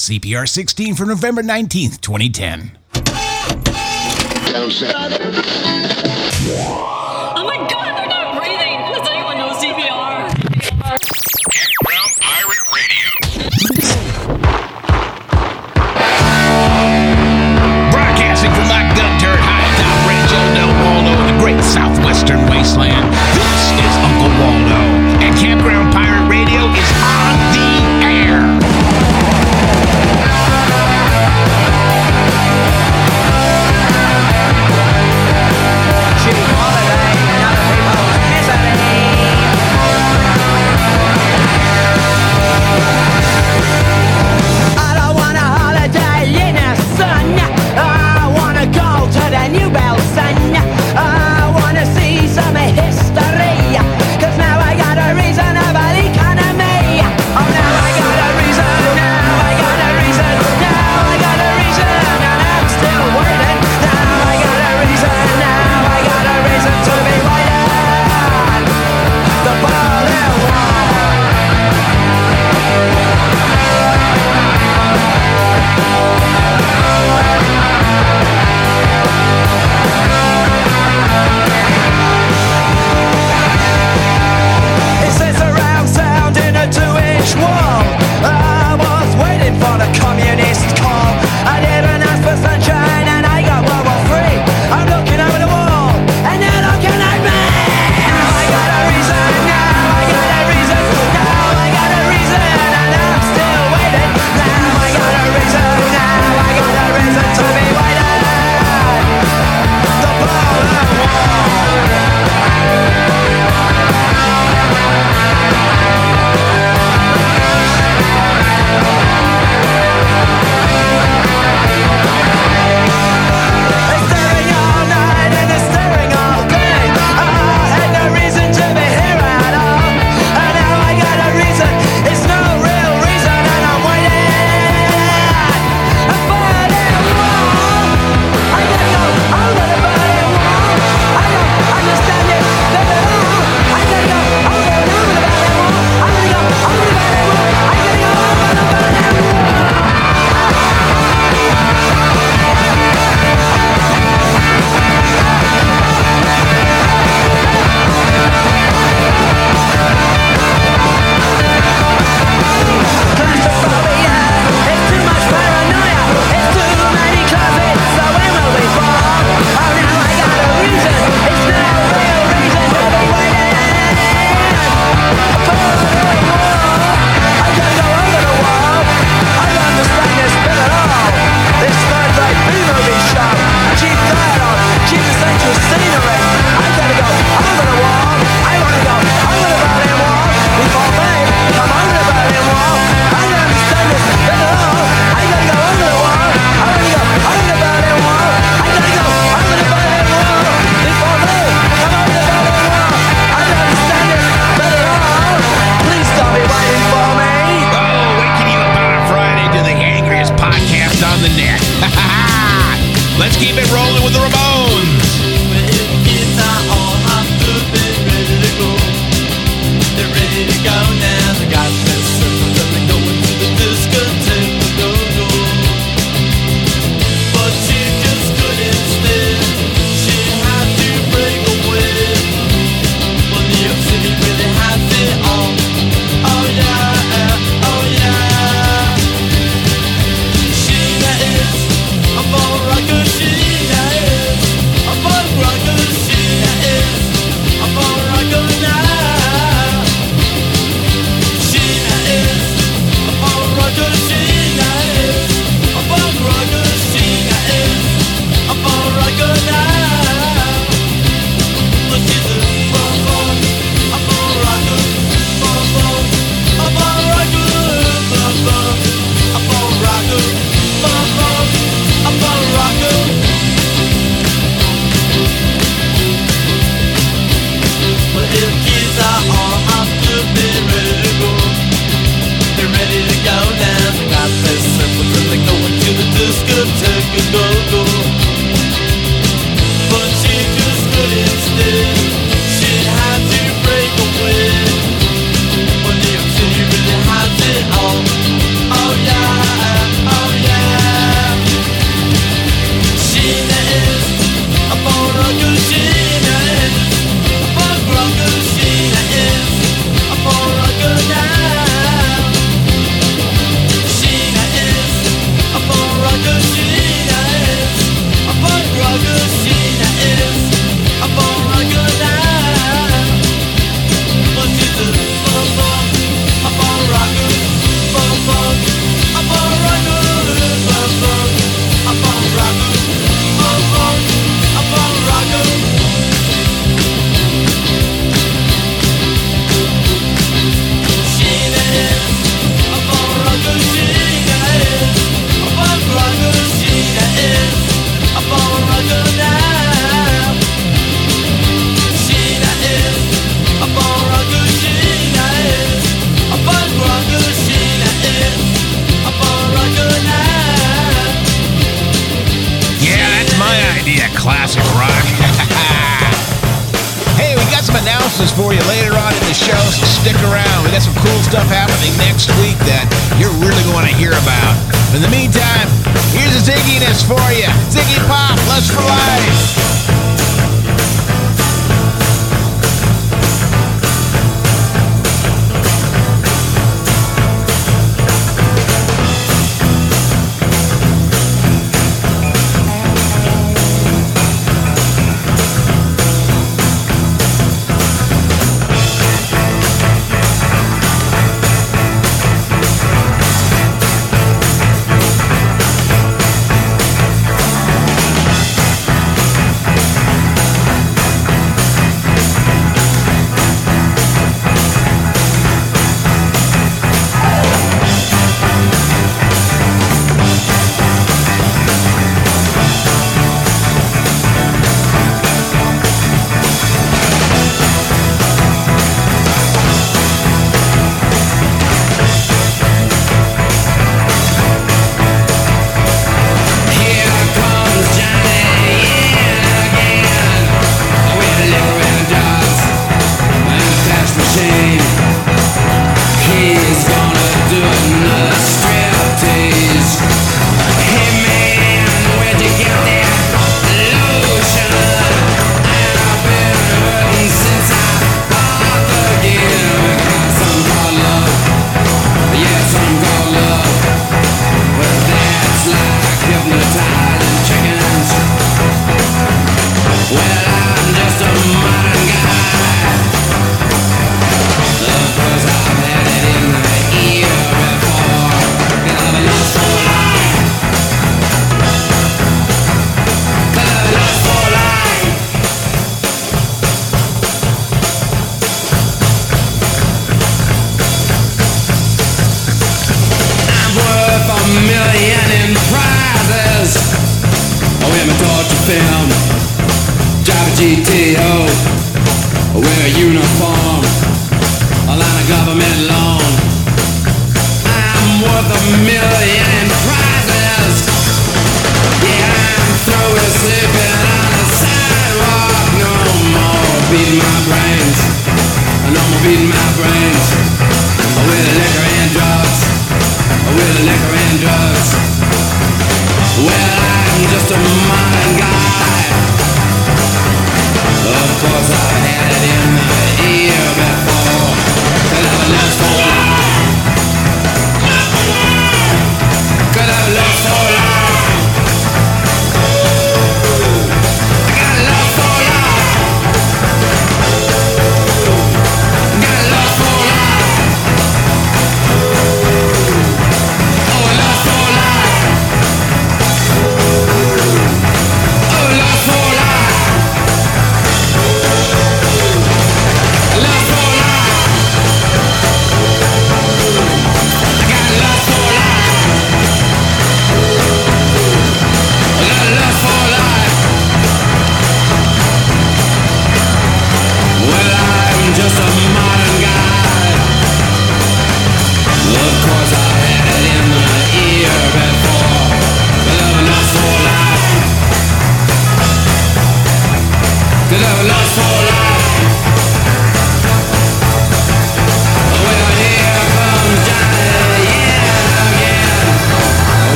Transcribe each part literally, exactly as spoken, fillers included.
C P R sixteen for November nineteenth, twenty ten. Oh my god, they're not breathing! Does anyone know C P R? Campground Pirate Radio. Broadcasting from my gun turret hideout range on Del Waldo in the great southwestern wasteland. This is Uncle Waldo, and Campground Pirate Radio is on the air. Oh yeah. announcements for you later on in the show, so stick around. We got some cool stuff happening next week that you're really going to hear about. In the meantime, here's a Zigginess for you. Ziggy Pop, Lust for Life.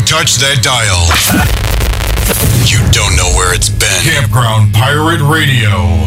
touch that dial, you don't know where it's been. Campground Pirate Radio.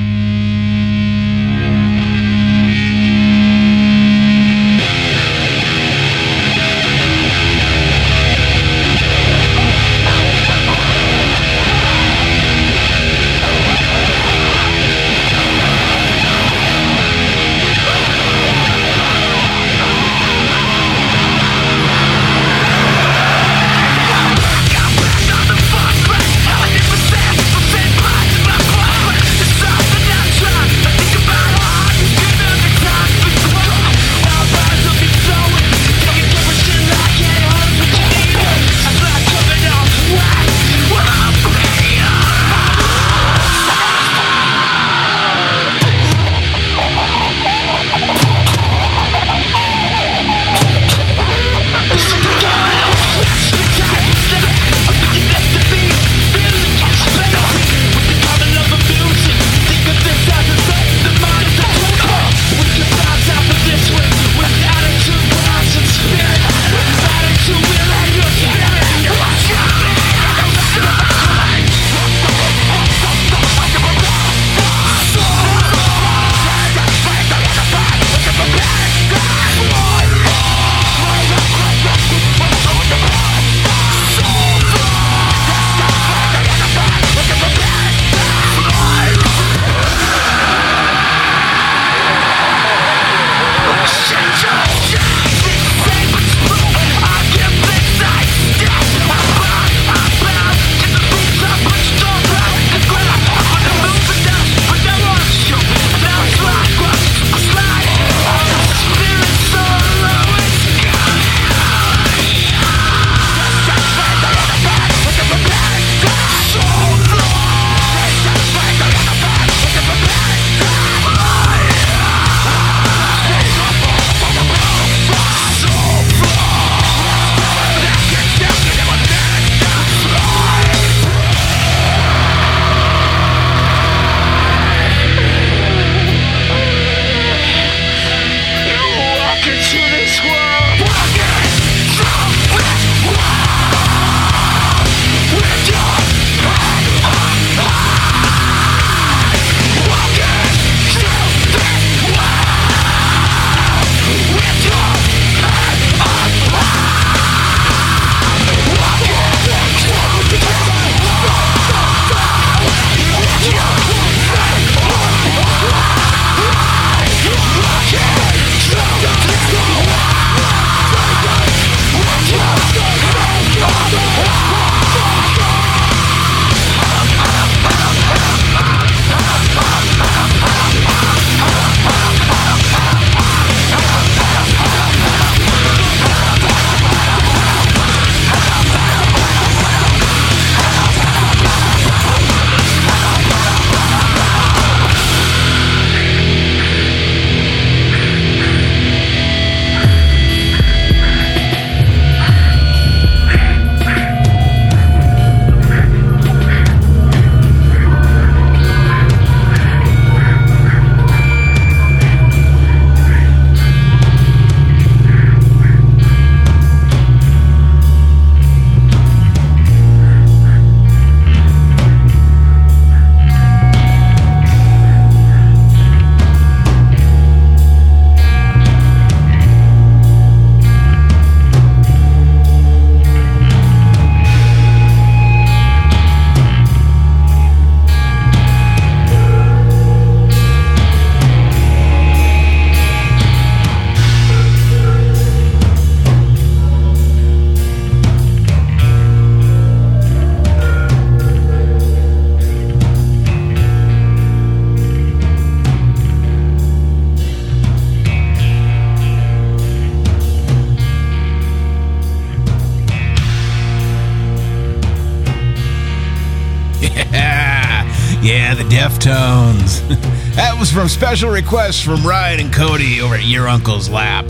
Yeah, the Deftones. That was from special requests from Ryan and Cody over at Your Uncle's Lap.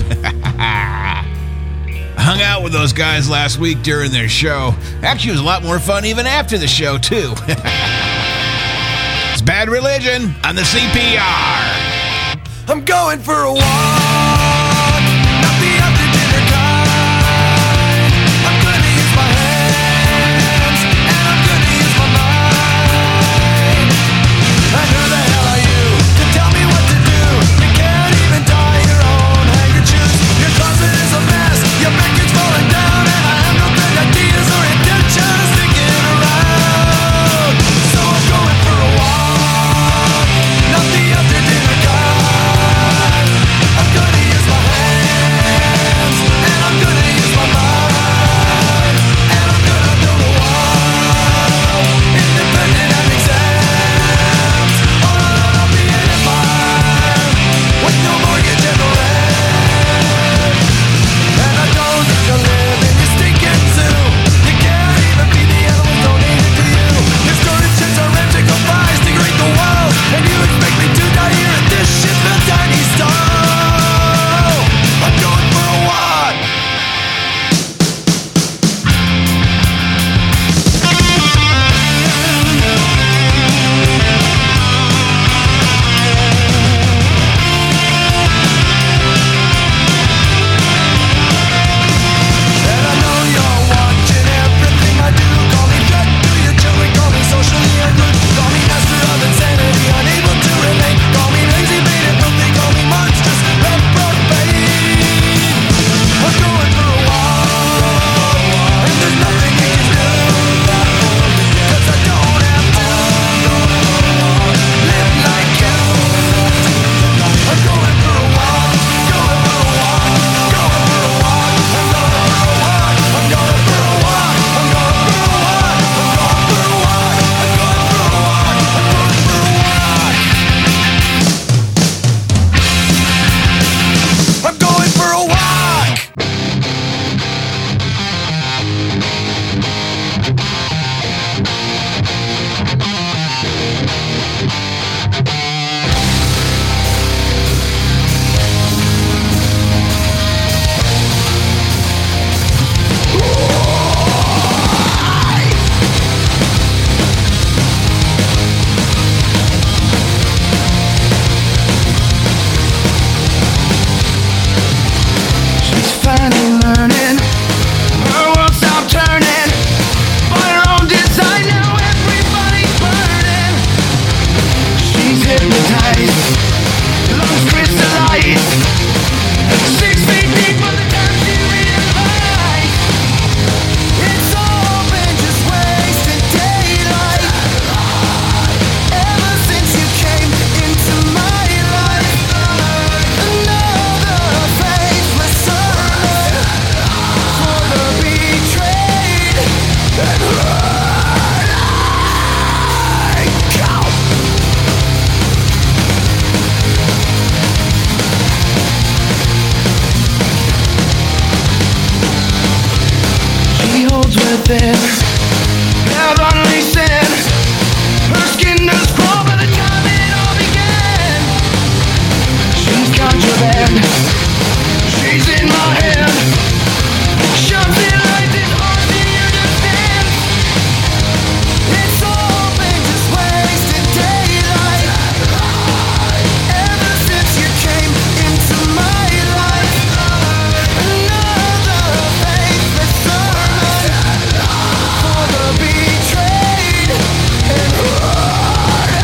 I hung out with those guys last week during their show. Actually, it was a lot more fun even after the show, too. It's Bad Religion on the C P R. I'm going for a walk, not the after dinner kind. I'm gonna use my nothing. Heavenly sin. Her skin does crawl by the time it all began. She's contraband. She's in my hand. Shoves it like this arms in your defense. It's all been just wasted daylight. Ever since you came into my life. Another faithless sermon for the betrayed and hurt.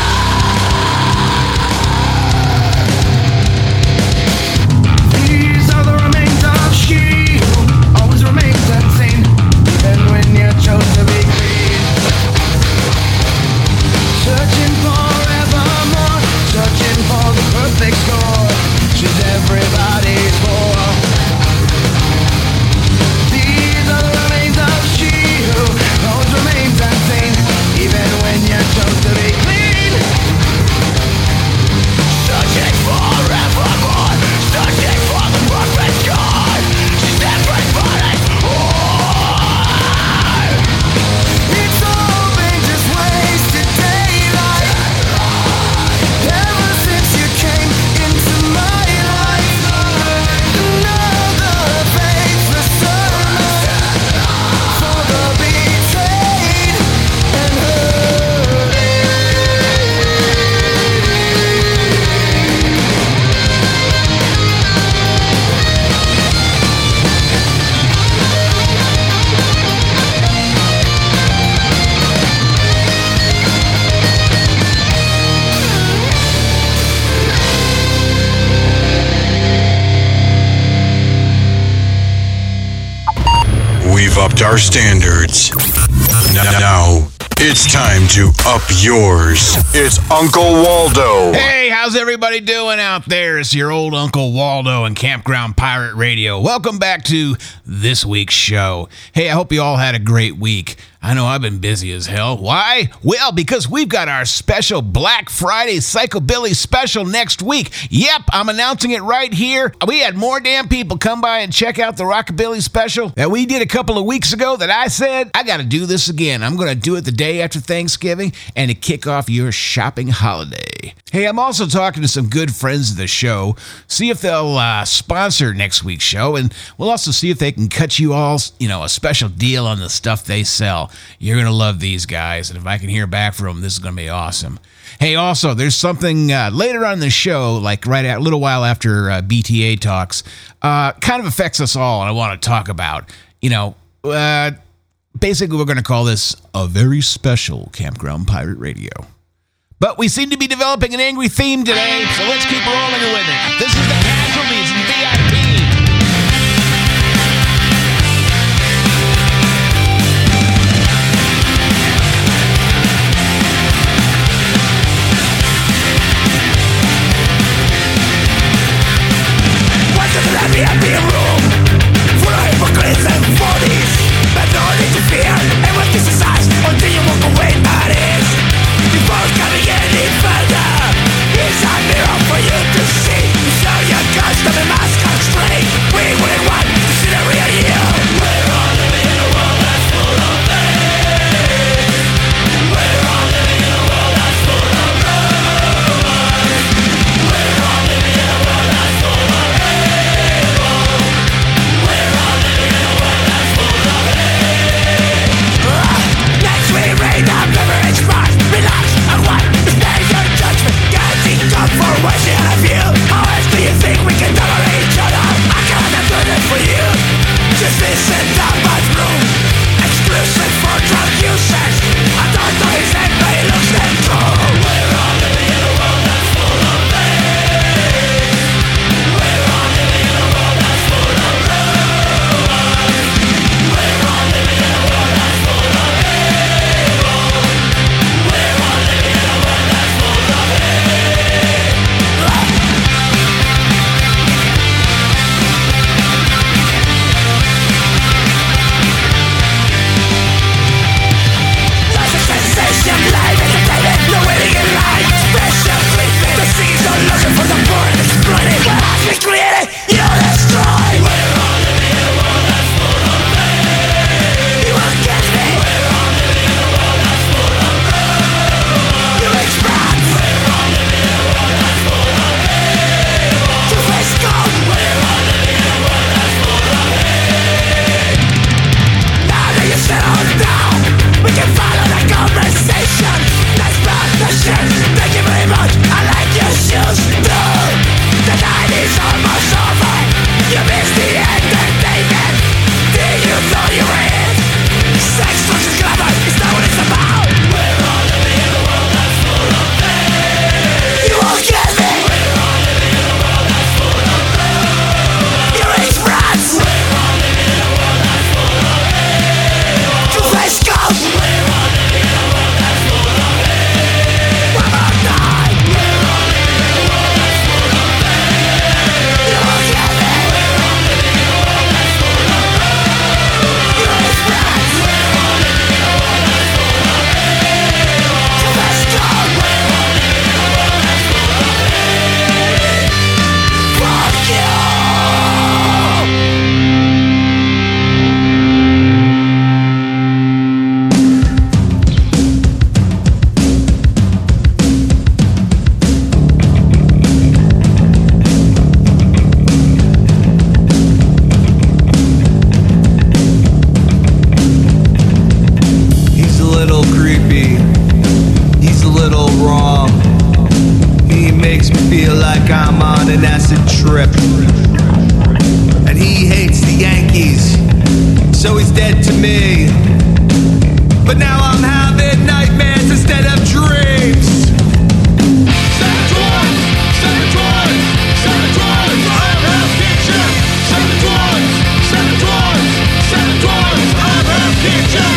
These are the remains of she who always remains unseen, even when you chose to be clean. Searching forevermore, searching for the perfect score. She's everybody's whore. These are the remains of she who always remains unseen, even when you chose to be clean. Searching forevermore, searching for the perfect score. She's everybody's whore. It's all been just wasted daylight. Ever since you came into my life. Another faithless sermon for the betrayed and hurt. We've upped our standards. Now, it's time to up yours. It's Uncle Waldo. Hey, how's everybody doing out there? It's your old Uncle Waldo and Campground Pirate Radio. Welcome back to this week's show. Hey, I hope you all had a great week. I know I've been busy as hell. Why? Well, because we've got our special Black Friday Psychobilly special next week. Yep, I'm announcing it right here. We had more damn people come by and check out the Rockabilly special that we did a couple of weeks ago that I said, I got to do this again. I'm going to do it the day after Thanksgiving and to kick off your shopping holiday. Hey, I'm also talking to some good friends of the show. See if they'll uh, sponsor next week's show, and we'll also see if they can cut you all, you know, a special deal on the stuff they sell. You're going to love these guys, and if I can hear back from them, this is going to be awesome. Hey, also, there's something uh, later on in the show, like right at, a little while after uh, B T A talks, uh, kind of affects us all, and I want to talk about. You know, uh, basically, we're going to call this a very special Campground Pirate Radio. But we seem to be developing an angry theme today, so let's keep rolling with it. This is the Casualties and V I P. V I P room full of hypocrites and phonies, but no need to fear and will criticize until you walk away. That is, before coming any further, here's a mirror for you to see. So your custom mask constraint. makes me feel like I'm on an acid trip. And he hates the Yankees, so he's dead to me. But now I'm having nightmares instead of dreams. Seven dwarfs, seven dwarfs, seven dwarfs, I have picture. Seven dwarfs, seven dwarfs, seven dwarfs, I have picture.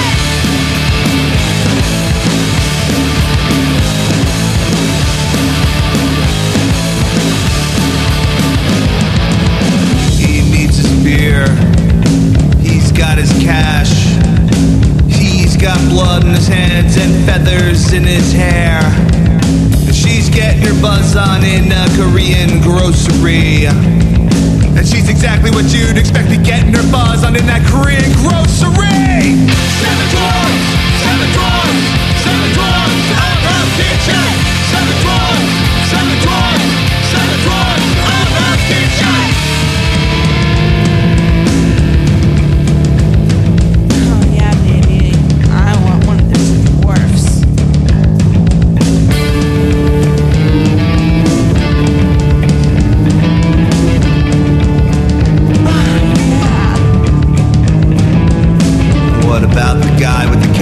He needs his beer. He's got his cash. He's got blood in his hands and feathers in his hair. She's getting her buzz on in a Korean grocery. And she's exactly what you'd expect to get in her buzz on in that Korean grocery. Seven dwarfs, seven dwarfs, seven dwarfs, I have picture. Seven dwarfs, seven dwarfs, seven dwarfs, I have picture. Oh yeah, baby. I want one of those dwarfs. What about the guy with the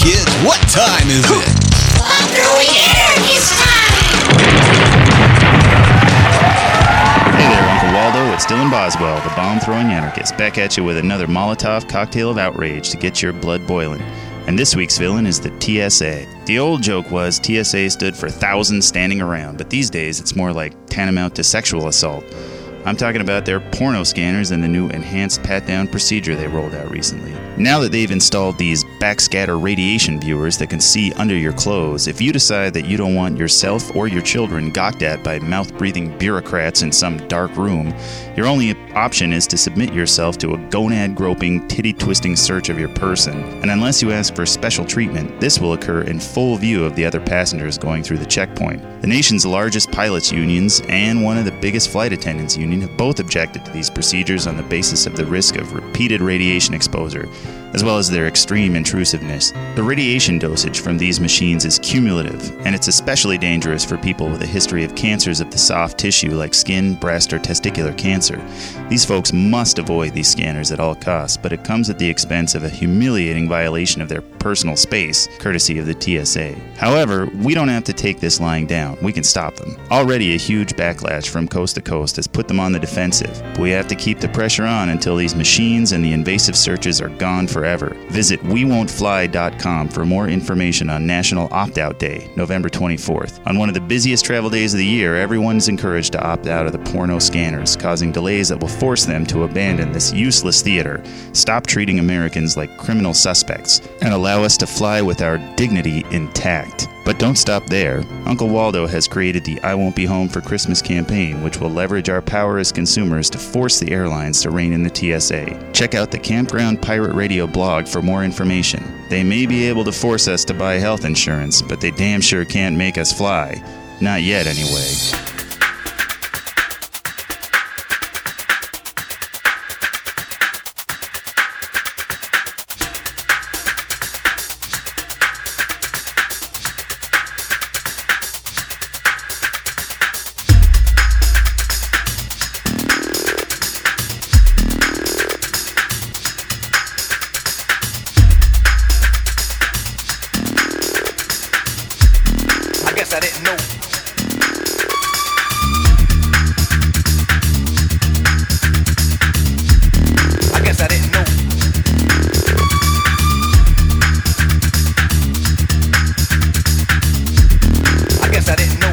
kids, what time is it? Hey there, Uncle Waldo. It's Dylan Boswell, the bomb-throwing anarchist, back at you with another Molotov cocktail of outrage to get your blood boiling. And this week's villain is the T S A. The old joke was T S A stood for thousands standing around, but these days it's more like tantamount to sexual assault. I'm talking about their porno scanners and the new enhanced pat-down procedure they rolled out recently. Now that they've installed these backscatter radiation viewers that can see under your clothes, if you decide that you don't want yourself or your children gawked at by mouth-breathing bureaucrats in some dark room, your only option is to submit yourself to a gonad-groping, titty-twisting search of your person. And unless you ask for special treatment, this will occur in full view of the other passengers going through the checkpoint. The nation's largest pilots' unions and one of the biggest flight attendants' unions have both objected to these procedures on the basis of the risk of repeated radiation exposure, as well as their extreme intrusiveness. The radiation dosage from these machines is cumulative, and it's especially dangerous for people with a history of cancers of the soft tissue like skin, breast, or testicular cancer. These folks must avoid these scanners at all costs, but it comes at the expense of a humiliating violation of their personal space, courtesy of the T S A. However, we don't have to take this lying down. We can stop them. Already a huge backlash from coast to coast has put them on the defensive, but we have to keep the pressure on until these machines and the invasive searches are gone forever. Visit we won't fly dot com for more information on National Opt-Out Day, November twenty-fourth. On one of the busiest travel days of the year, everyone is encouraged to opt out of the porno scanners, causing delays that will force them to abandon this useless theater, stop treating Americans like criminal suspects, and allow us to fly with our dignity intact. But don't stop there. Uncle Waldo has created the I Won't Be Home for Christmas campaign, which will leverage our power as consumers to force the airlines to rein in the T S A. Check out the Campground Pirate Radio blog for more information. They may be able to force us to buy health insurance, but they damn sure can't make us fly. Not yet, anyway. I didn't know. I guess I didn't know. I guess I didn't know.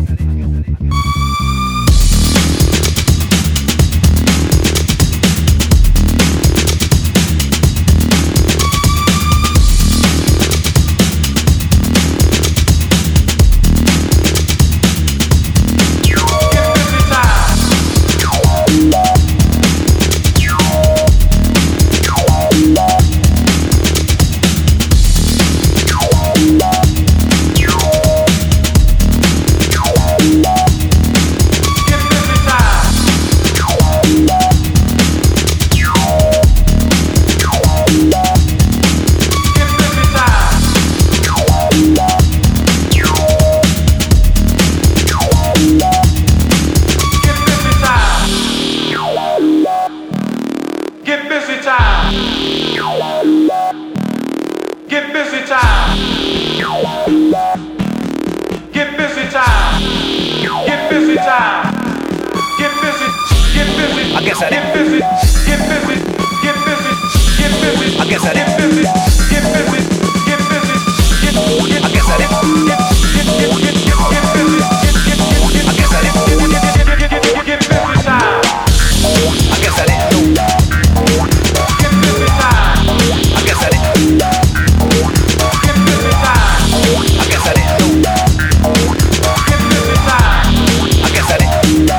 I guess I didn't busy, get busy, get busy, get busy. I guess I didn't busy, get busy, get busy, get get. I guess I didn't get get get get get get busy, get get get get. I guess I didn't get get get get get busy time. I guess I didn't know. Get busy time. I guess I didn't. Get busy time. I guess I didn't know. Get busy time. I guess I didn't.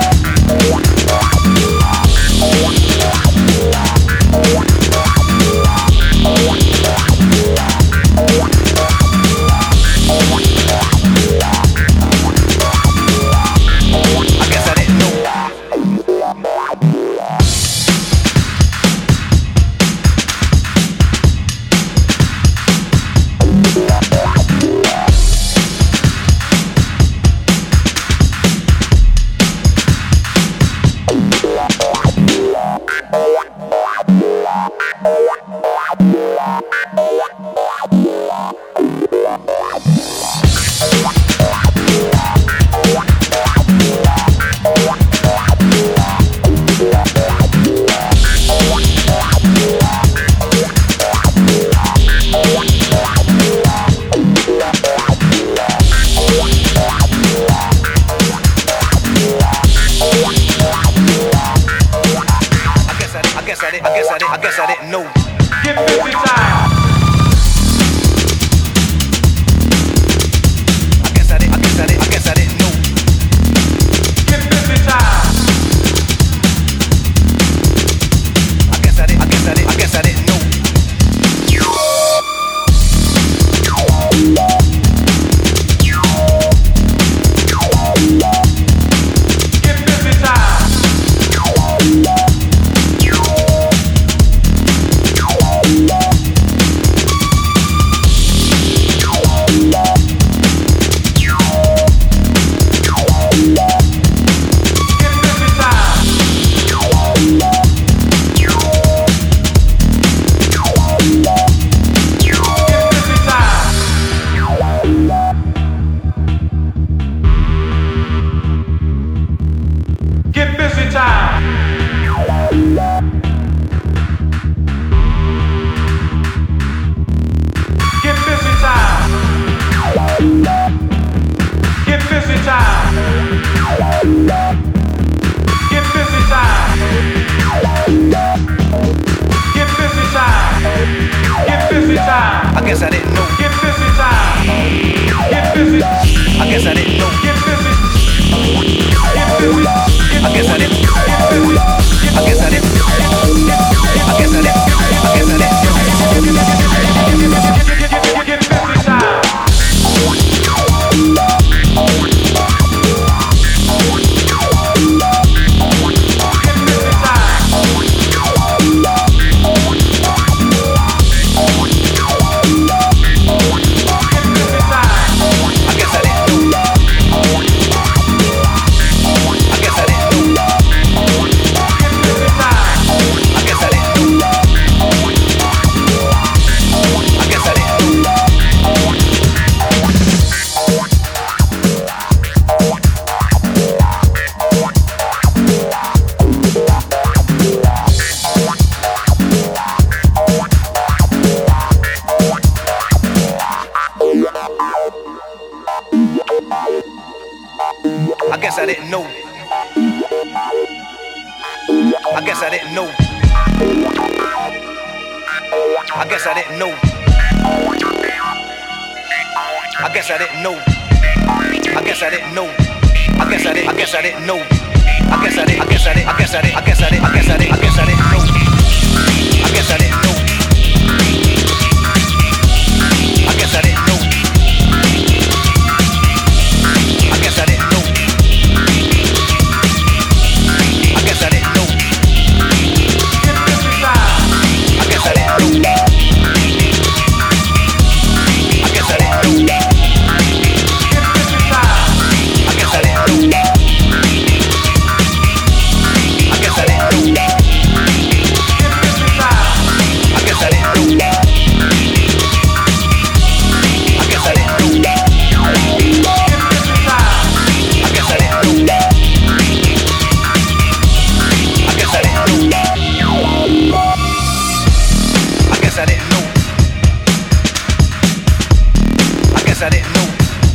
Oh, Get busy time. Get busy time. Get busy time. I guess I didn't know. Get busy time. Get busy. I guess I didn't know. Get busy. Get busy. I guess I didn't. Get busy. I guess I didn't. I guess I didn't. I guess I didn't. Get busy time. I guess I didn't know. I guess I didn't know. I guess I didn't know. I guess I didn't know. I guess I didn't know. I guess I didn't. I guess I didn't know. I guess I didn't. I guess I didn't. I guess I didn't. I guess I didn't. I guess I didn't. I guess I didn't know. I guess I didn't know. I guess I didn't know. I guess I didn't know. I guess I didn't know. I guess I didn't know. I guess I didn't know. I guess I didn't know. I guess I didn't know. I guess I didn't know. I guess I didn't know. I guess I didn't know. I guess I didn't know. I guess I didn't know. I guess I didn't know.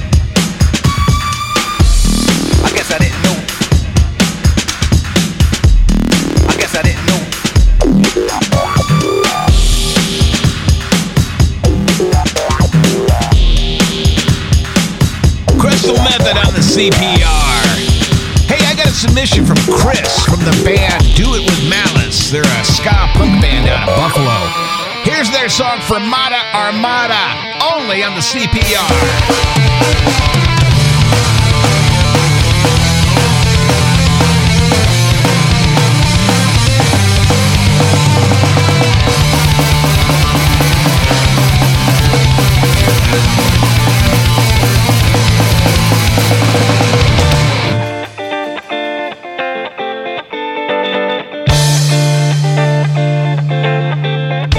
I guess I didn't know. I guess I didn't know. Crystal Method on the C P R. Hey, I got a submission from Chris from the band Do It With Malice. They're a ska punk band out of Buffalo. Here's their song Fermata Armada, only on the C P R.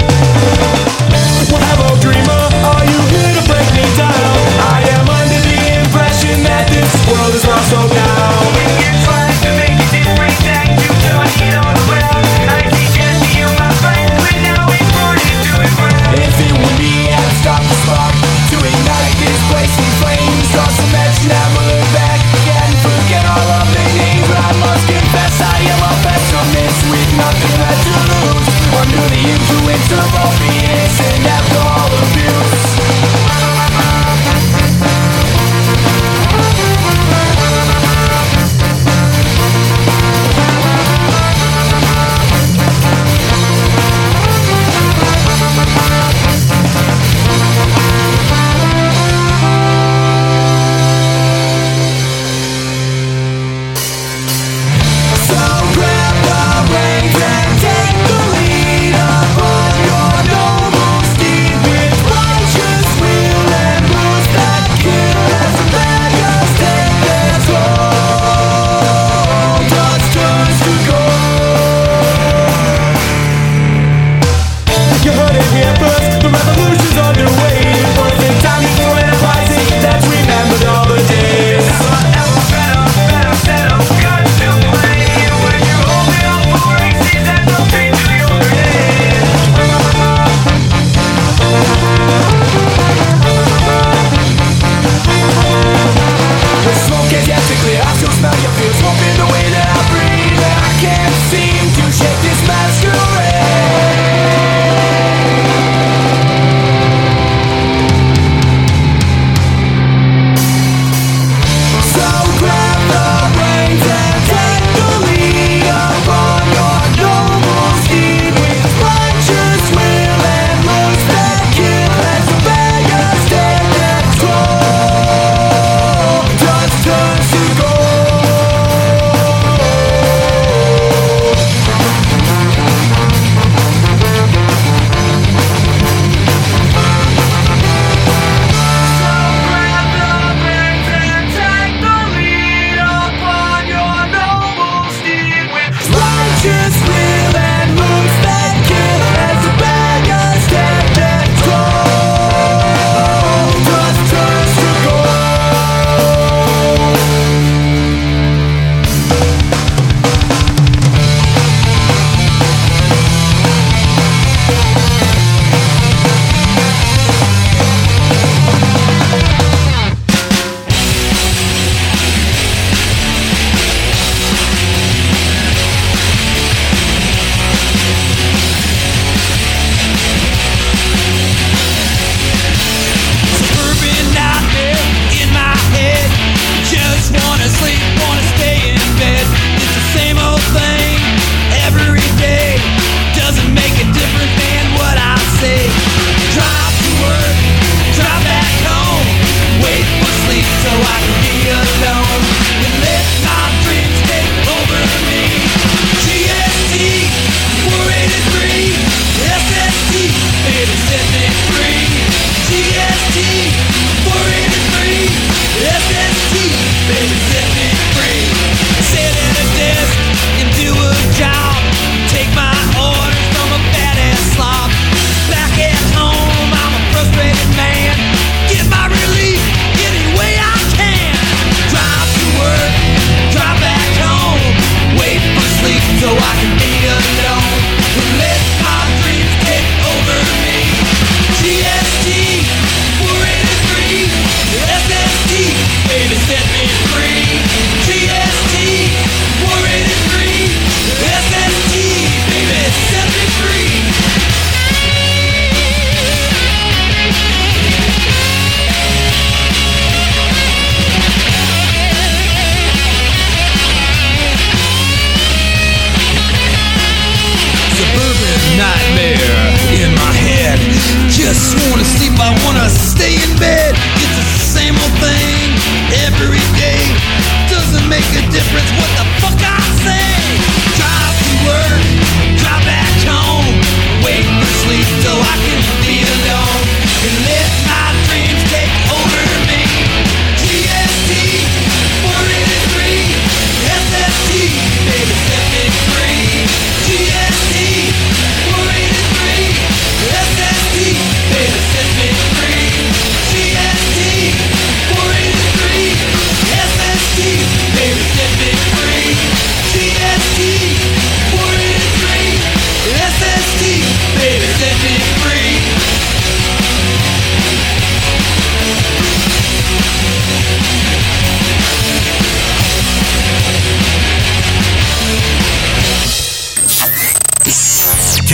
Dreamer, are you here to break me down? I am under the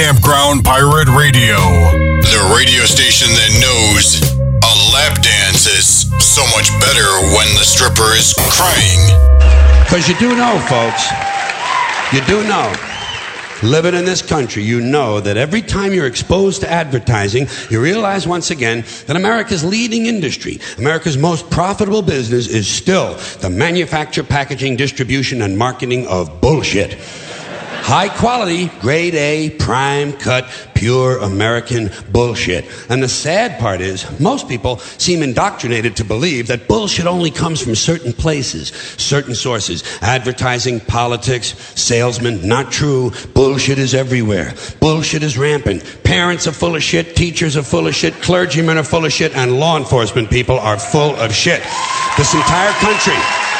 Campground Pirate Radio. The radio station that knows a lap dance is so much better when the stripper is crying. Because you do know, folks, you do know, living in this country, you know that every time you're exposed to advertising, you realize once again that America's leading industry, America's most profitable business is still the manufacture, packaging, distribution, and marketing of bullshit. High quality, grade A, prime cut, pure American bullshit. And the sad part is, most people seem indoctrinated to believe that bullshit only comes from certain places, certain sources. Advertising, politics, salesmen, not true. Bullshit is everywhere. Bullshit is rampant. Parents are full of shit, teachers are full of shit, clergymen are full of shit, and law enforcement people are full of shit. This entire country...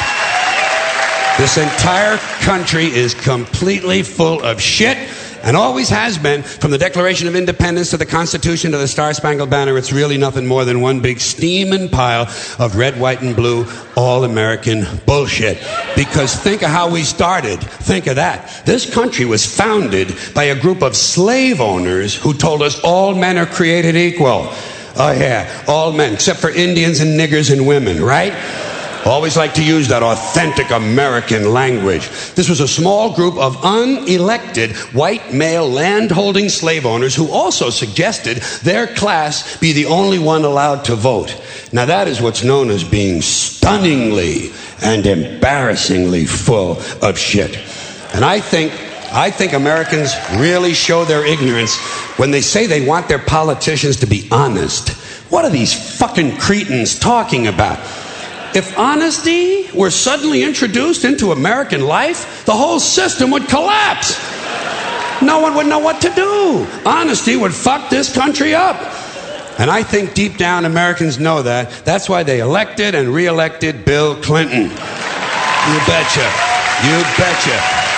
This entire country is completely full of shit, and always has been. From the Declaration of Independence to the Constitution to the Star-Spangled Banner, it's really nothing more than one big steaming pile of red, white, and blue all-American bullshit. Because think of how we started. Think of that. This country was founded by a group of slave owners who told us all men are created equal. Oh yeah, all men, except for Indians and niggers and women, right? Always like to use that authentic American language. This was a small group of unelected white male land-holding slave owners who also suggested their class be the only one allowed to vote. Now that is what's known as being stunningly and embarrassingly full of shit. And I think, I think Americans really show their ignorance when they say they want their politicians to be honest. What are these fucking cretins talking about? If honesty were suddenly introduced into American life, the whole system would collapse. No one would know what to do. Honesty would fuck this country up. And I think deep down Americans know that. That's why they elected and re-elected Bill Clinton. You betcha. You betcha.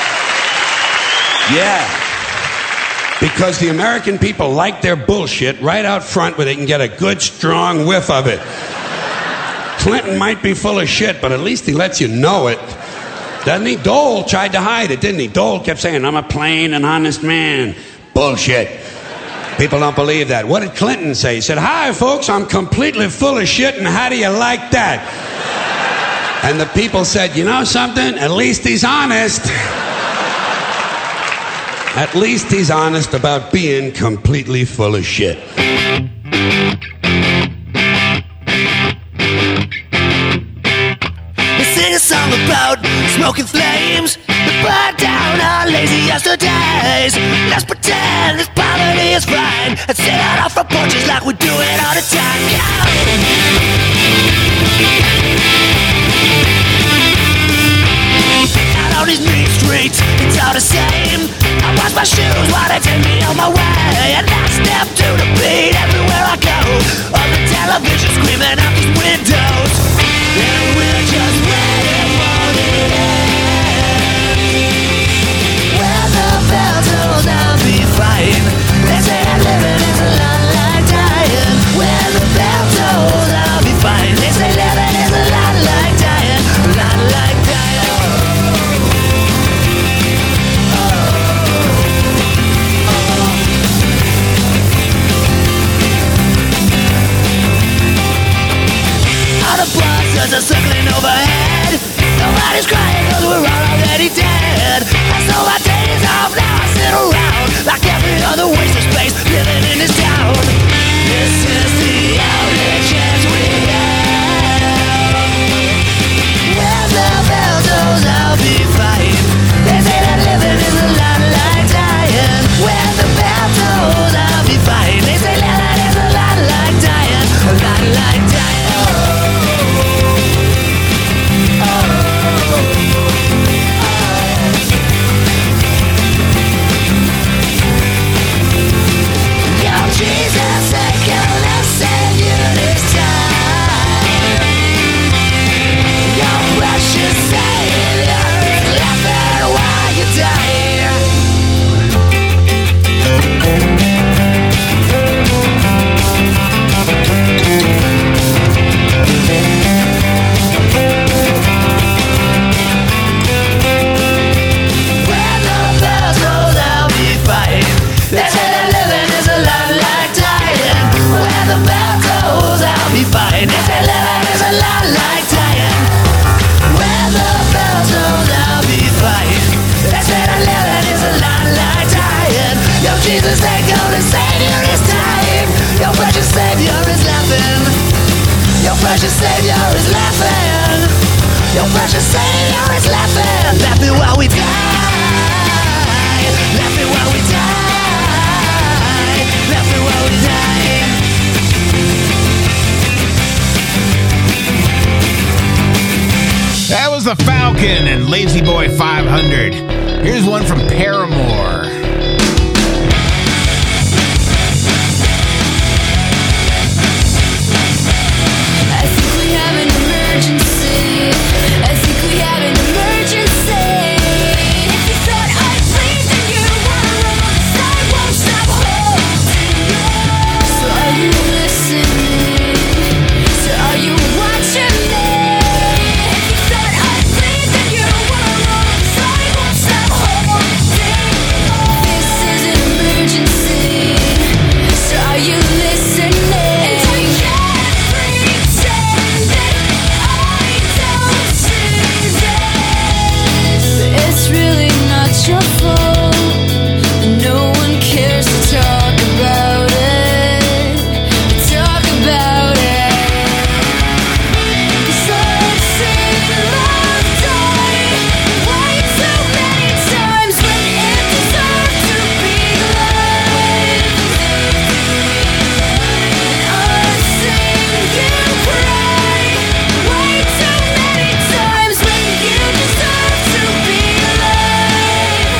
Yeah. Because the American people like their bullshit right out front where they can get a good, strong whiff of it. Clinton might be full of shit, but at least he lets you know it. Doesn't he? Dole tried to hide it, didn't he? Dole kept saying, I'm a plain and honest man. Bullshit. People don't believe that. What did Clinton say? He said, hi, folks, I'm completely full of shit, and how do you like that? And the people said, you know something? At least he's honest. At least he's honest about being completely full of shit. A song about smoking flames that burn down our lazy yesterdays. Let's pretend this poverty is fine and sit out off our porches like we do it all the time. Out on these mean streets, it's all the same. I wash my shoes while they take me on my way, and I step to the beat everywhere I go. On the television screaming out these windows, and we're just waiting for the end. When the bell tolls, I'll be fine. They say that living is a lot like dying. When the bell tolls, I'll be fine. They say living is a lot like dying, a lot like dying. All the buzzers are circling overhead. Nobody's crying cause we're all already dead. And so my days off, now I sit around like every other waste of space living in this town. This is the only chance we have. When the bell tolls, I'll be fine. They say that living is a lot like dying. When the bell tolls, I'll be fine. They say living is a lot like dying, a lot like dying. Your precious savior is laughing. Your precious savior is laughing. Laughing while we die. Laughing while we die. Laughing while we die. That was the Falcon and Lazy Boy five hundred. Here's one from Paramore. I think we have an emergency. I think we have an emergency. If you thought I'd breathe, then you were wrong. 'Cause I won't stop holding you. So are you listening? So are you watching me? If you thought I'd breathe, then you were wrong. 'Cause I won't stop holding you. This is an emergency. So are you listening? And I can't pretend that I don't see this. But it's really not your fault. And no one cares to talk about it. Talk about it. 'Cause I've seen love die way too many times when it deserved to be alive. I've seen you cry way too many times when you deserve to be alive.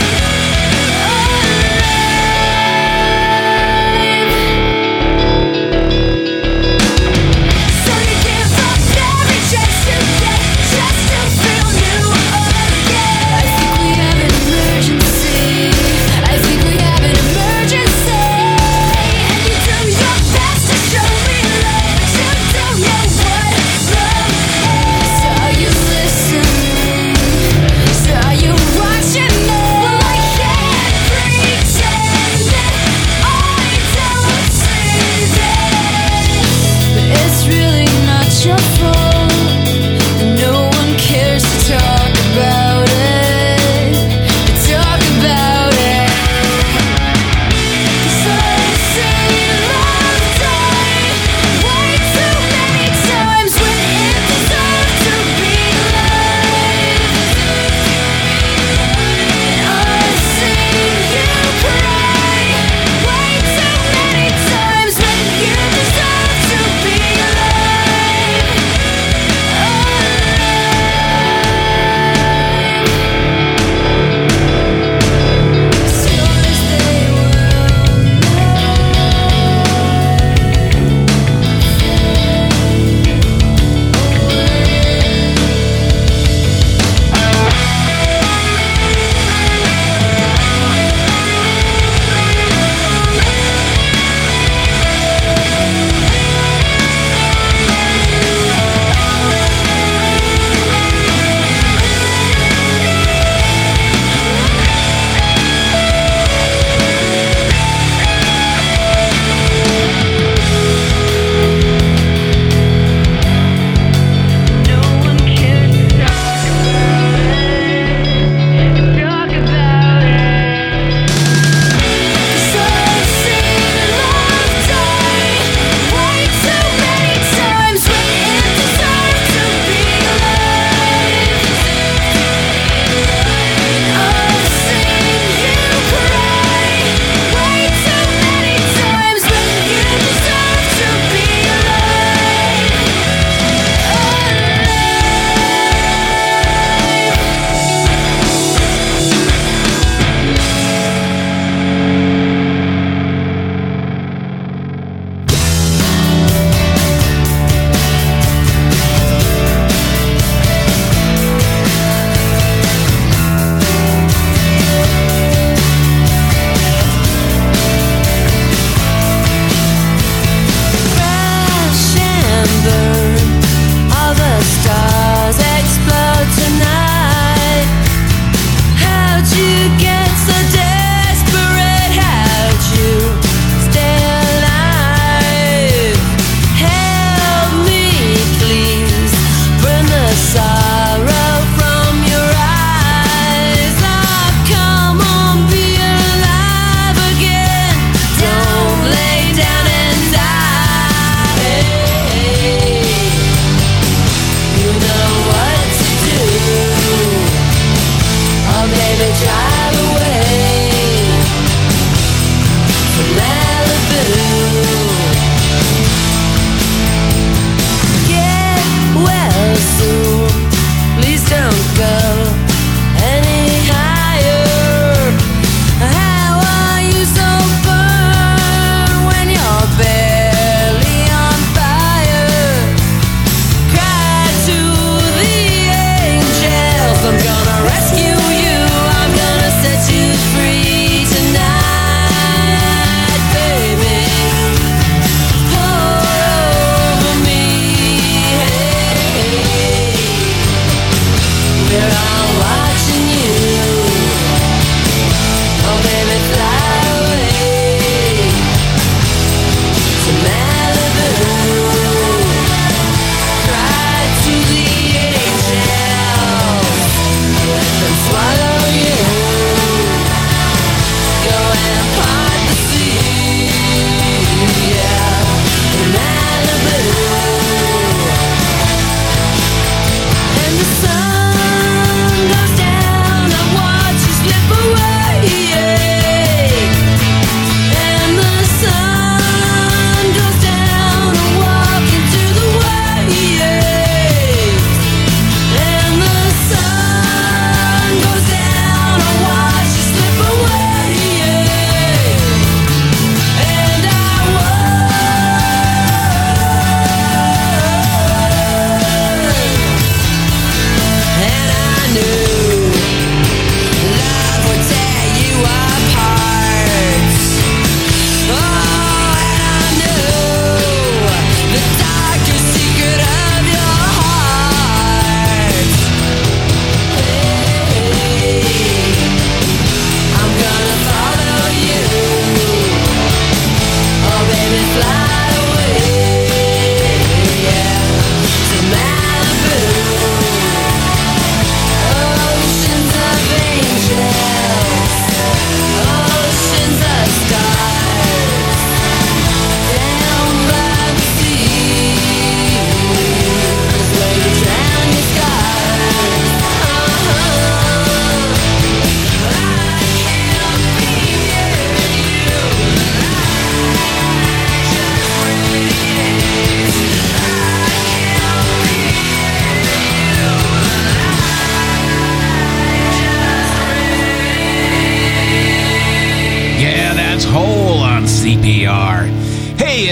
So you give up every chance you get just to feel new again. I think we have an emergency. I think we have an emergency. And you do your best to show me love, but you don't know what love is. So are you listening? So are you watching me? Well, I can't pretend that I don't see this. But it's really not your fault. And no one cares to talk about it. Talk about it. 'Cause I've seen love die way too many times when it deserved to be alive. I've seen you cry way too many times when you deserve to be alive.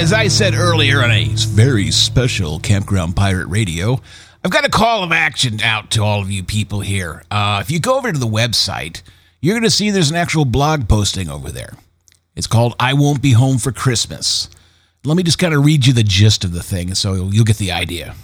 as I said earlier on a very special Campground Pirate Radio, I've got a call of action out to all of you people here. Uh, if you go over to the website, you're going to see there's an actual blog posting over there. It's called I Won't Be Home for Christmas. Let me just kind of read you the gist of the thing so you'll get the idea.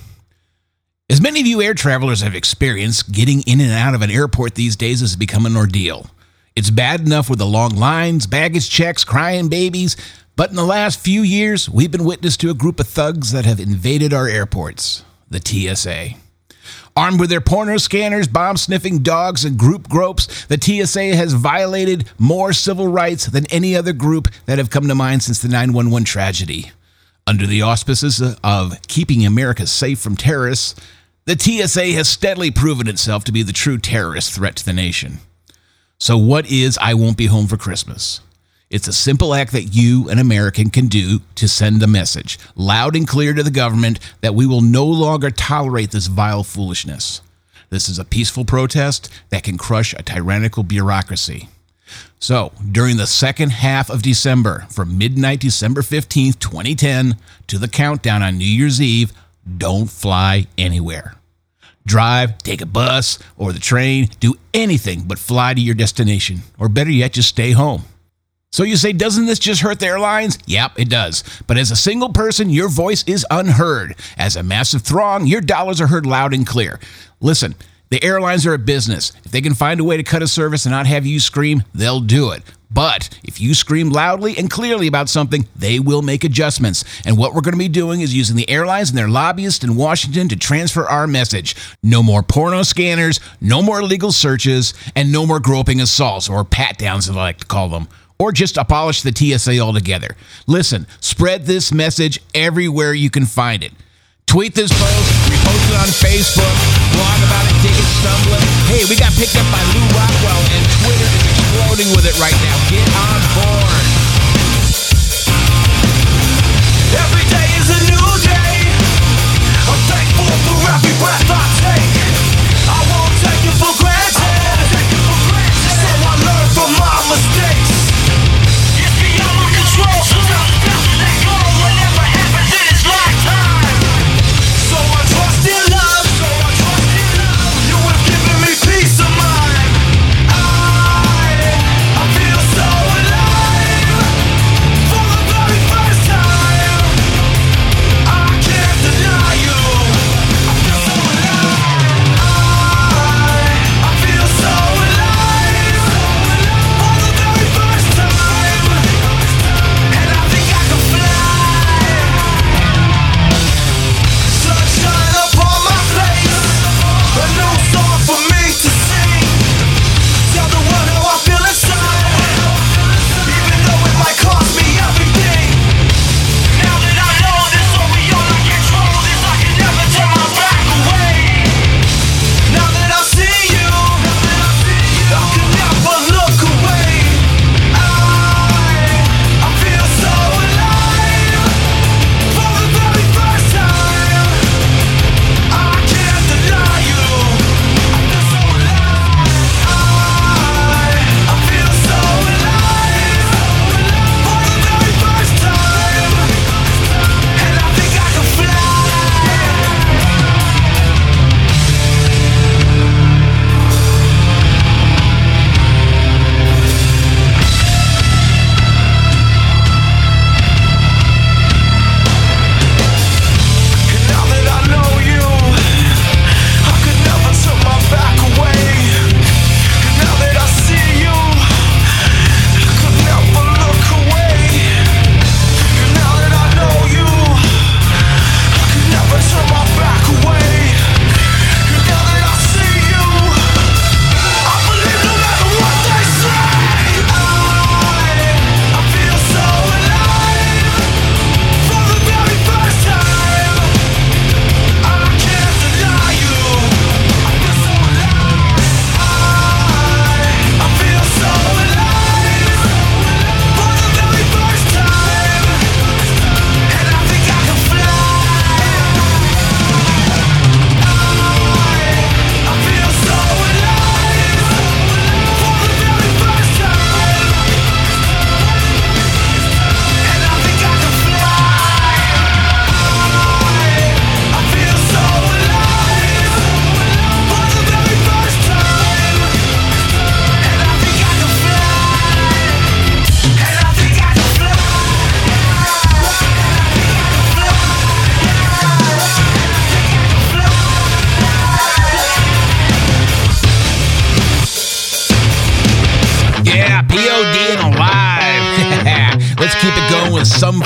As many of you air travelers have experienced, getting in and out of an airport these days has become an ordeal. It's bad enough with the long lines, baggage checks, crying babies, but in the last few years, we've been witness to a group of thugs that have invaded our airports, the T S A. Armed with their porno scanners, bomb-sniffing dogs, and group gropes, the T S A has violated more civil rights than any other group that have come to mind since the nine one one tragedy. Under the auspices of keeping America safe from terrorists, the T S A has steadily proven itself to be the true terrorist threat to the nation. So what is I Won't Be Home for Christmas? It's a simple act that you, an American, can do to send a message, loud and clear to the government, that we will no longer tolerate this vile foolishness. This is a peaceful protest that can crush a tyrannical bureaucracy. So, during the second half of December, from midnight December fifteenth, twenty ten, to the countdown on New Year's Eve, don't fly anywhere. Drive, take a bus, or the train, do anything but fly to your destination, or better yet, just stay home. So you say, doesn't this just hurt the airlines? Yep, it does. But as a single person, your voice is unheard. As a massive throng, your dollars are heard loud and clear. Listen, the airlines are a business. If they can find a way to cut a service and not have you scream, they'll do it. But if you scream loudly and clearly about something, they will make adjustments. And what we're going to be doing is using the airlines and their lobbyists in Washington to transfer our message. No more porno scanners, no more illegal searches, and no more groping assaults, or pat-downs as I like to call them. Or just abolish the T S A altogether. Listen, spread this message everywhere you can find it. Tweet this post, repost it on Facebook, blog about it, dig it, stumble it. Hey, we got picked up by Lou Rockwell, and Twitter is exploding with it right now. Get on board. Every day is a new day. I'm thankful for every breath I take. I won't take it for granted. So I learn from my mistakes. It's beyond my control, so don't let go. Whatever happens in this lifetime. So I trust in love. So I trust in love. You have given me peace of mind. I, I feel so alive.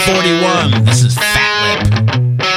forty-one. This is Fat Lip.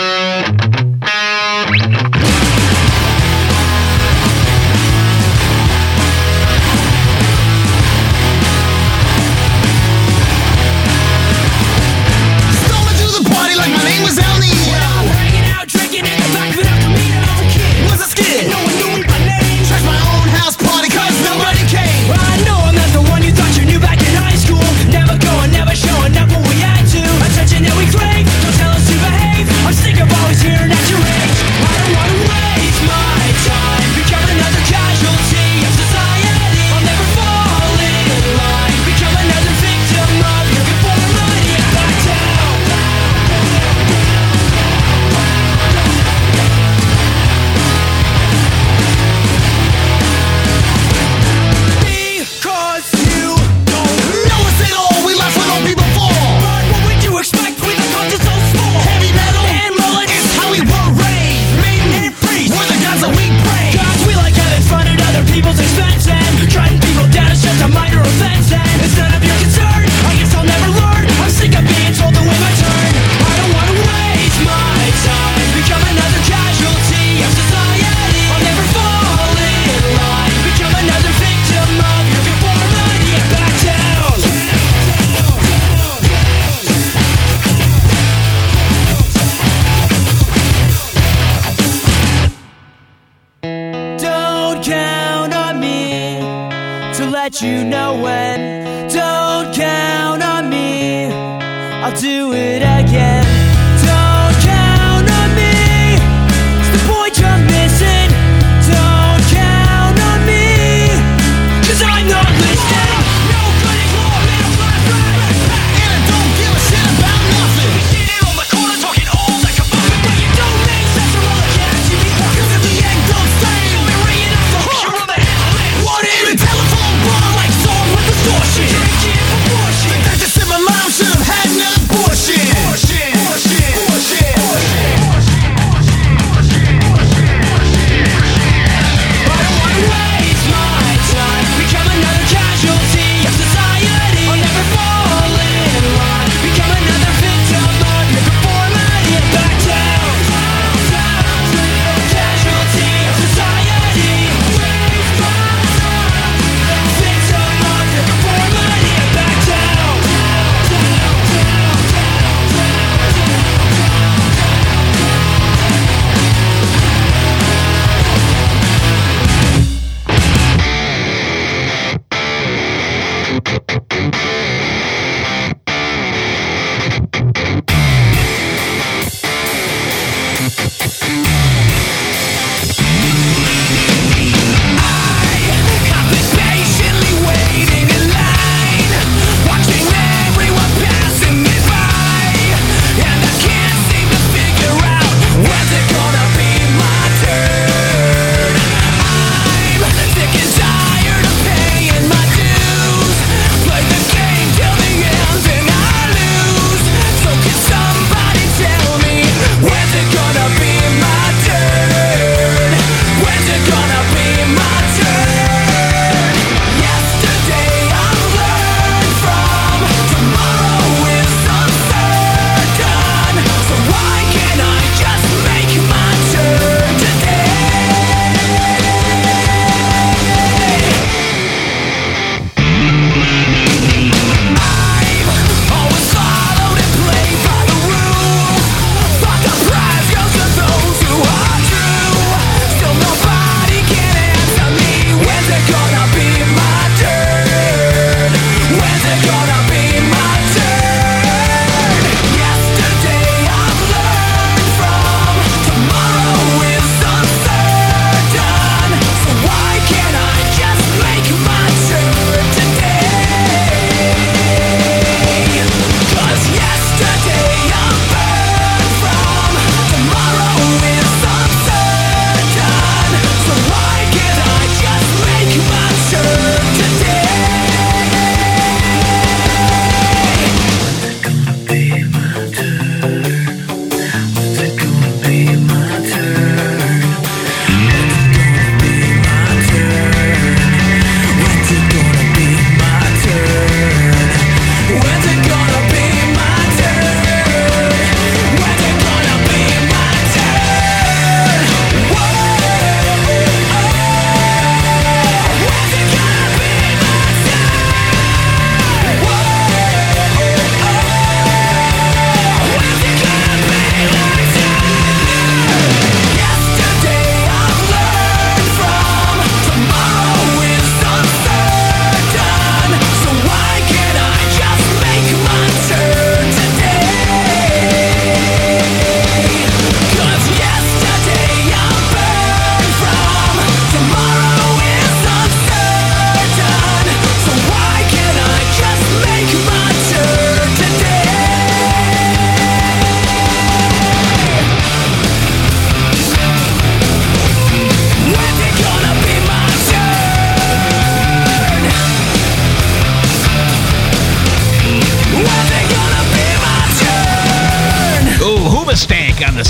You know when. Don't count on me, I'll do it again. Don't count on me, it's the point you're missing. Don't count on me, cause I'm not listening. No cutting law, man, I'm not right. And I don't give a shit about nothing. Sitting on the corner talking all that kabobby, but you don't make sense from all the cash you be talking. Cause if the egg don't stay, you'll be ringing off the hook. You're on the handle, what in the telephone bar like song with distortion. Drinking proportion. Like that just in my mom should have had an abortion. Abortion.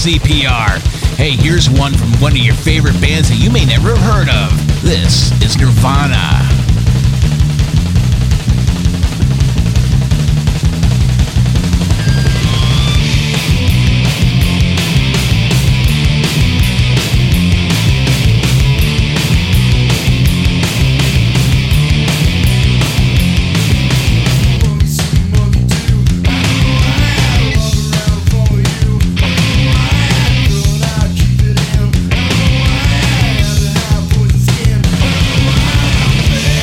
C P R. Hey, here's one from one of your favorite bands that you may never have heard of. This is Nirvana. Keep it in.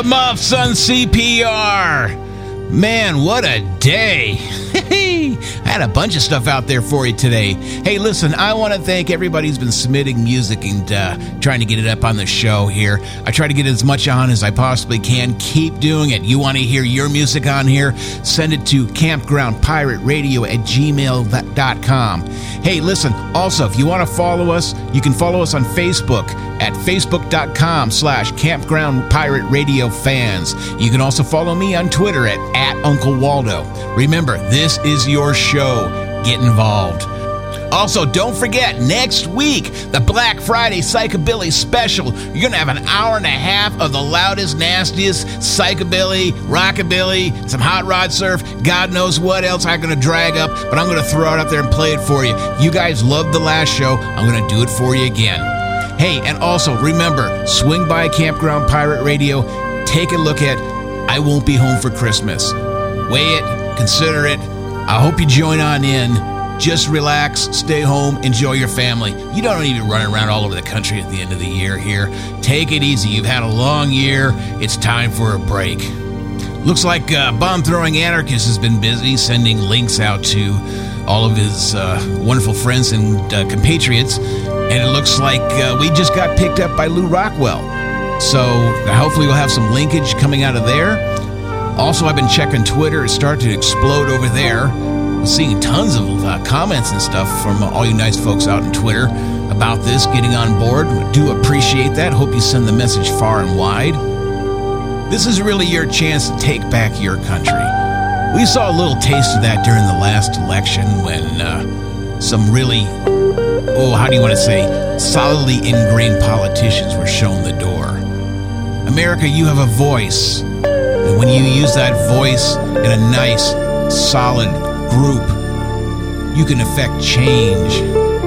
Muffs on C P R. Man, what a day. I had a bunch of stuff out there for you today. Hey, listen, I want to thank everybody who's been submitting music and uh, trying to get it up on the show here. I try to get as much on as I possibly can. Keep doing it. You want to hear your music on here? Send it to campground pirate radio at gmail dot com. Hey, listen, also, if you want to follow us, you can follow us on Facebook at facebook.com slash campground pirate radio fans. You can also follow me on Twitter at, at Uncle Waldo. Remember, this is your show. Get involved. Also, don't forget, next week, the Black Friday Psychobilly Special. You're going to have an hour and a half of the loudest, nastiest psychobilly, rockabilly, some hot rod surf, God knows what else I'm going to drag up, but I'm going to throw it up there and play it for you. You guys loved the last show. I'm going to do it for you again. Hey, and also, remember, swing by Campground Pirate Radio. Take a look at I Won't Be Home for Christmas. Weigh it, consider it. I hope you join on in. Just relax, stay home, enjoy your family. You don't need to be running around all over the country at the end of the year here. Take it easy. You've had a long year. It's time for a break. Looks like uh, Bomb-Throwing Anarchist has been busy sending links out to all of his uh, wonderful friends and uh, compatriots. And it looks like uh, we just got picked up by Lou Rockwell. So hopefully we'll have some linkage coming out of there. Also, I've been checking Twitter. It's starting to explode over there. I'm seeing tons of uh, comments and stuff from uh, all you nice folks out on Twitter about this, getting on board. I do appreciate that. Hope you send the message far and wide. This is really your chance to take back your country. We saw a little taste of that during the last election when uh, some really, oh, how do you want to say, solidly ingrained politicians were shown the door. America, you have a voice. And when you use that voice in a nice, solid group, you can affect change.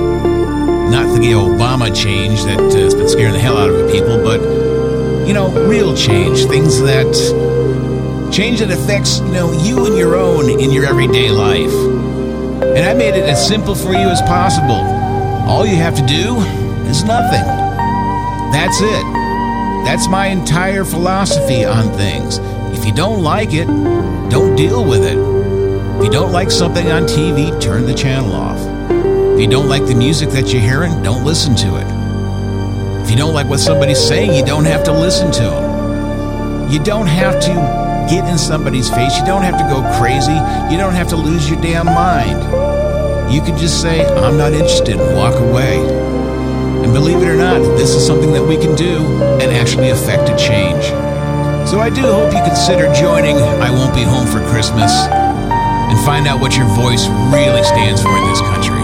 Not the Obama change that uh, has been scaring the hell out of people, but, you know, real change. Things that, change that affects, you know, you and your own in your everyday life. And I made it as simple for you as possible. All you have to do is nothing. That's it. That's my entire philosophy on things. If you don't like it, don't deal with it. If you don't like something on T V, turn the channel off. If you don't like the music that you're hearing, don't listen to it. If you don't like what somebody's saying, you don't have to listen to them. You don't have to get in somebody's face. You don't have to go crazy. You don't have to lose your damn mind. You can just say, I'm not interested, and walk away. And believe it or not, this is something that we can do and actually affect a change. So I do hope you consider joining I Won't Be Home for Christmas and find out what your voice really stands for in this country.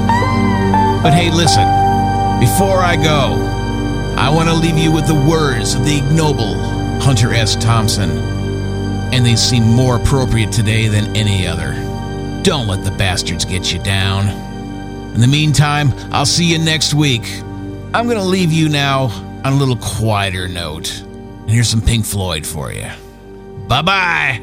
But hey, listen, before I go, I want to leave you with the words of the ignoble Hunter S. Thompson, and they seem more appropriate today than any other. Don't let the bastards get you down. In the meantime, I'll see you next week. I'm going to leave you now on a little quieter note. And here's some Pink Floyd for you. Bye-bye.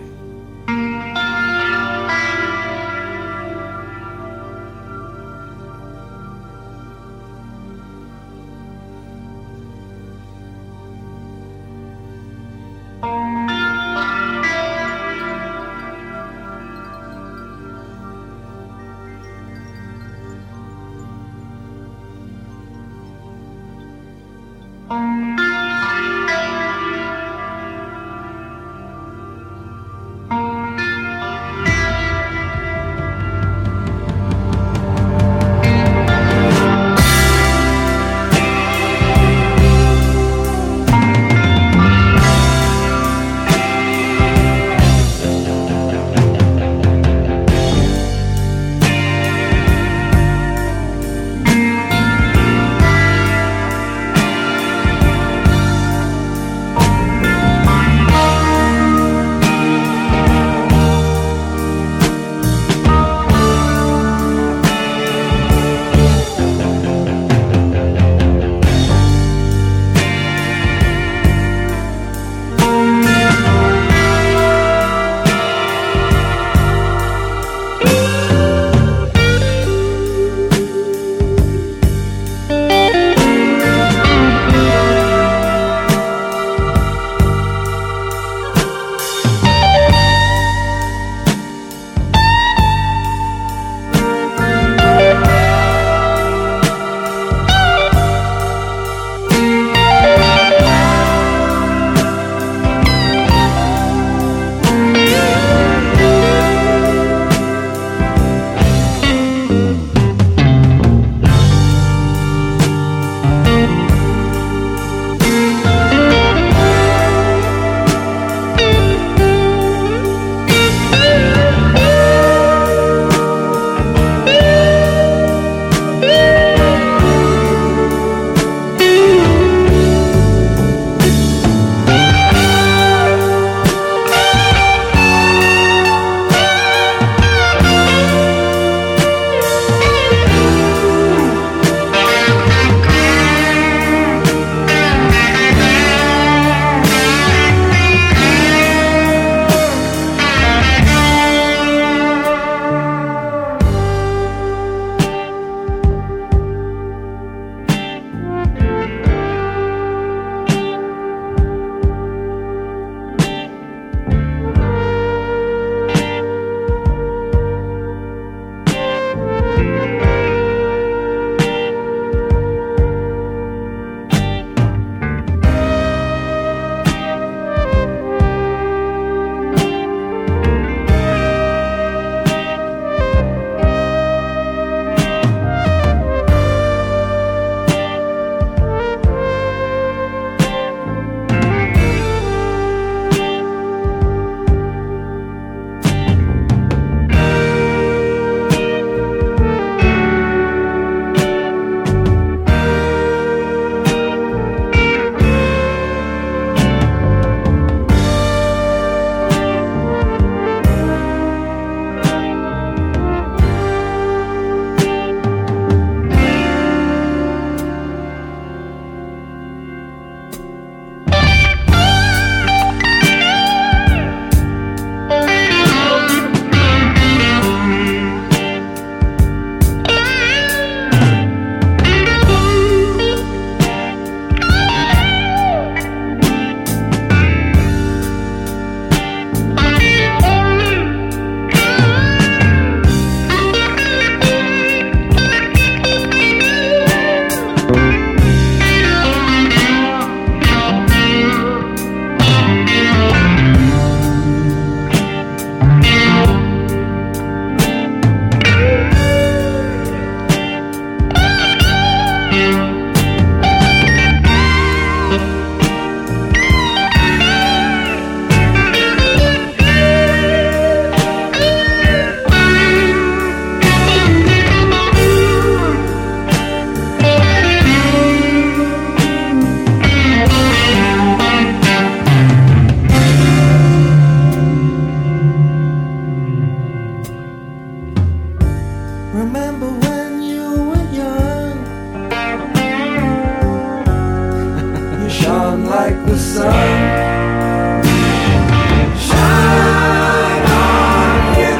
shone like the sun. Shine on, you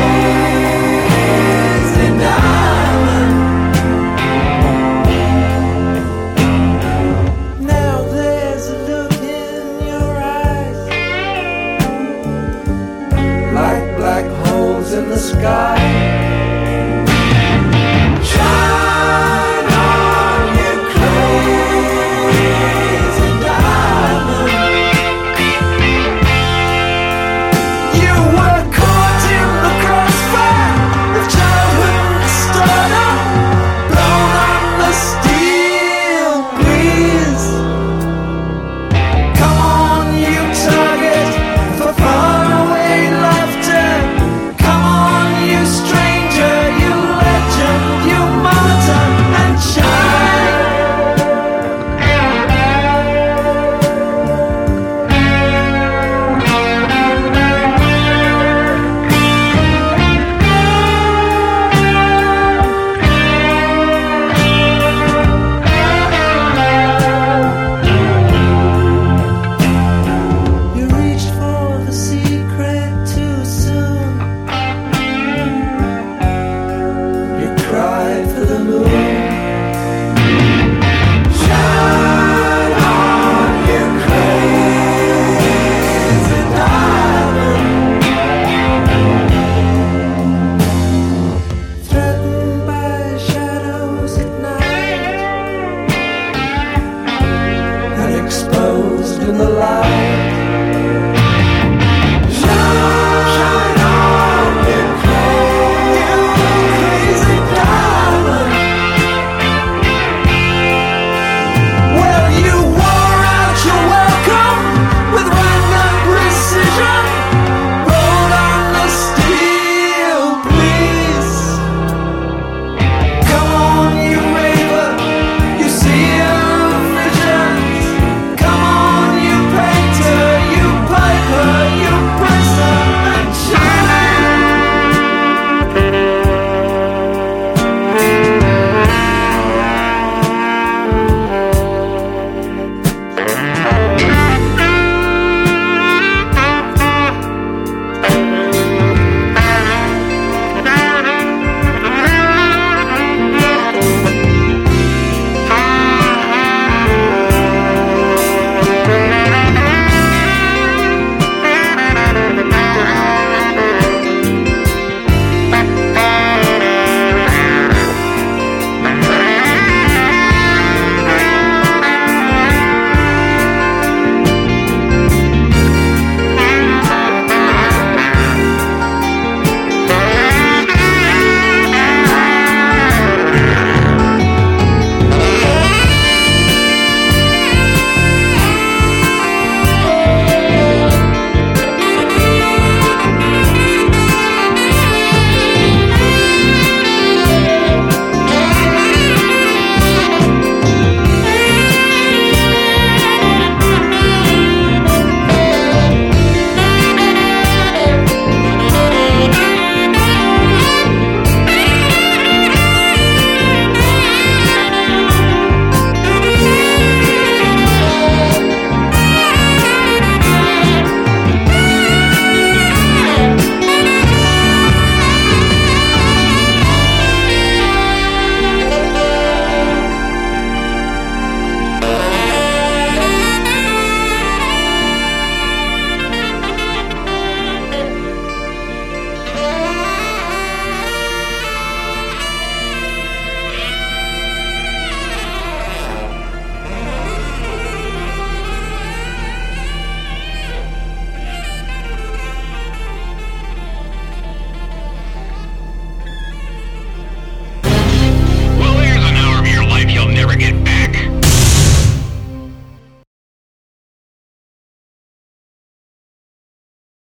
crazy diamond. Now there's a look in your eyes, like black holes in the sky. Exposed in the light.